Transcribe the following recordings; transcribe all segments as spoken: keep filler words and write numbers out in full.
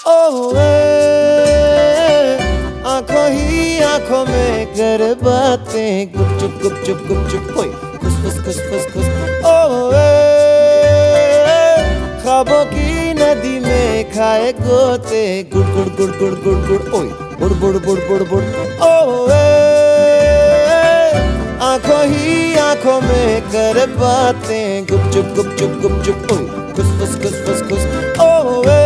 ओए आंखों ही आंखों में कर बातें, गुपचुप गुपचुप गुपचुप ओए खुस खुस खुस खुस खुस। ओए ख्वाबों की नदी में खाए गोते, गुड़ गुड़ गुड़ गुड़ गुड़ गुड़ ओए बुड़ बुड़ बुड़ बुड़ बुड़। ओए आंखों ही आंखों में कर बातें, गुपचुप गुपचुप गुपचुप ओए खुस खुस खुस खुस खुस। ओए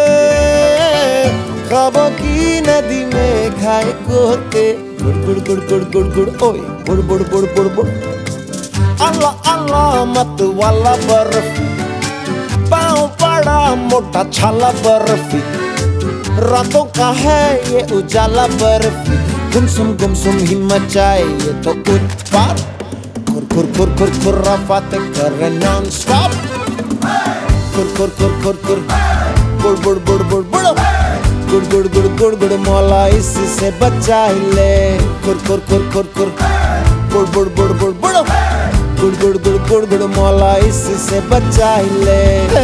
ख्वाबों की नदी में खाए गोते, गुड़ गुड़ गुड़ गुड़ गुड़ गुड़ ओए बुड़ बुड़ बुड़ बुड़ बुड़। अल्लाह अल्लाह मत वाला बर्फी, पाँव पड़ा मोटा छाला बर्फी, रातों का है ये उजाला बर्फी, गुमसुम गुमसुम ही मचाए ये तो उत्पात, खुर खुर खुर खुर खुर्राफाते करे नॉन स्टॉप, खुर खुर खुर खुर खुर बुड़ बुड़ बुड़ बुड़ बुड़, गुड़ गुड़ गुड़ गुड़ गुड़ मौला इससे बचा ले, खुर खुर खुर खुर खुर बुड़ बुड़ बुड़ बुड़ बुड़, गुड़ गुड़ गुड़ गुड़ गुड़ मौला इससे बचा ले।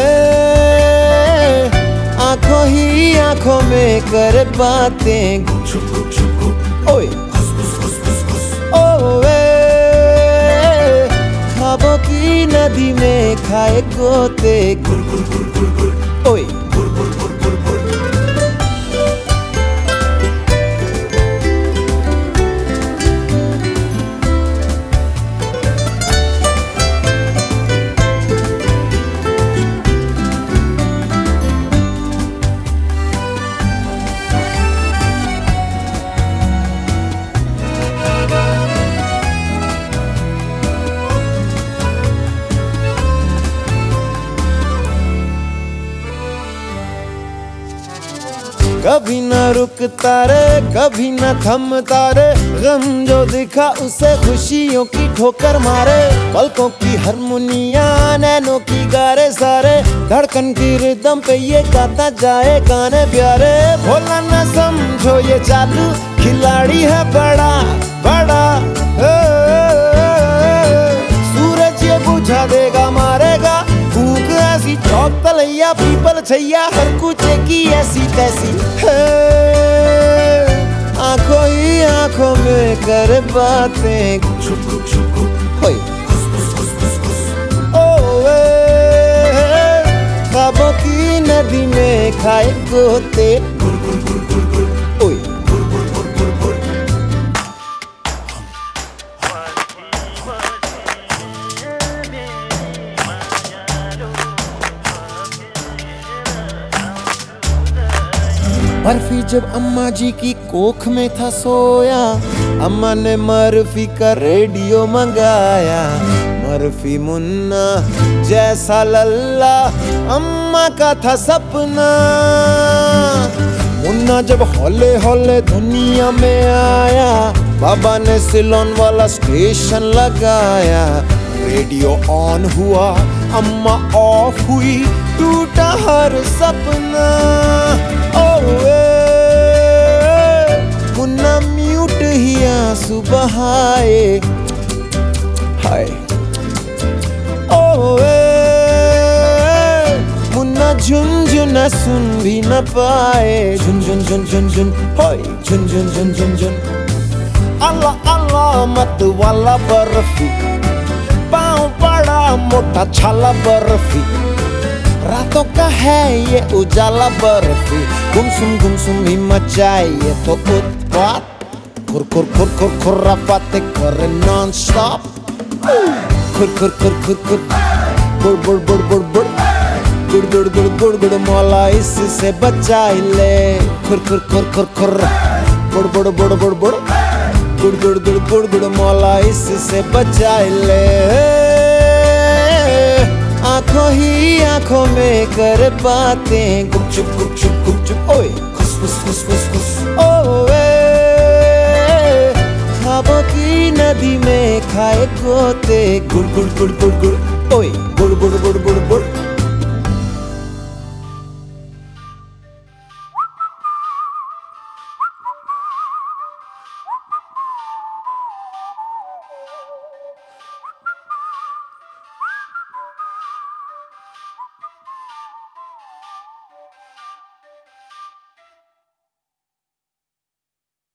आंखों ही आंखों में कर बातें, ओए ओए ख्वाबों की नदी में खाए गोते, ओए कभी न रुकता रे कभी न थमता रे, गम जो दिखा उसे खुशियों की ठोकर मारे, पलकों की हारमोनिया नैनों की गारे सारे, धड़कन की रिदम पे ये गाता जाए गाने प्यारे, भोला न समझो ये चालू खिलाड़ी है बड़ा बड़ा, ए, ए, ए, सूरज ये बुझा देगा मारेगा, भूख ऐसी चौक तलैया पीपल छैया हर कुछ की ऐसी तैसी है, आंखों ही आंखों में कर बातें, ओए ओए ख्वाबों की नदी में खाए गोते, ओए बर्फी जब अम्मा जी की कोख में था सोया, अम्मा ने मर्फी का रेडियो मंगाया, मर्फी मुन्ना जैसा लल्ला अम्मा का था सपना, मुन्ना जब हौले हौले दुनिया में आया, बाबा ने सिलोन वाला स्टेशन लगाया, रेडियो ऑन हुआ अम्मा ऑफ हुई, टूटा हर सपना, ओए मुन्ना म्यूट ही आंसू बहाए, हाय ओए मुन्ना झुनझुना सुन भी न पाए, झुन झुन झुन झुन झुन हाय झुन झुन झुन झुन झुन। अल्लाह अल्लाह मत वाला बर्फी, पाँव पड़ा मोटा छाला बर्फी, रातों का है ये उजाला बर्फी, गुमसुम गुमसुम ही मचाए ये तो उत्पात, खुर खुर खुर खुर खुर्राफाते करे नॉन स्टॉप, खुर खुर खुर खुर खुर बुड़ बुड़ बुड़ बुड़ बुड़, गुड़ गुड़ गुड़ गुड़ गुड़ मौला इससे बचा ले, खुर खुर खुर खुर खुर बुड़ बुड़ बुड़ बुड़ बुड़, गुड़ गुड़ गुड़ गुड़ गुड़ मौला इससे बचा ले। आंखों ही आंखों में कर बातें, गुपचुप गुपचुप गुपचुप ओए खुस खुस खुस खुस खुस। ओए ख्वाबों की नदी में खाए गोते, गुड़ गुड़ गुड़ गुड़ गुड़ ओए गुड़ गुड़ गुड़ गुड़ गुड़।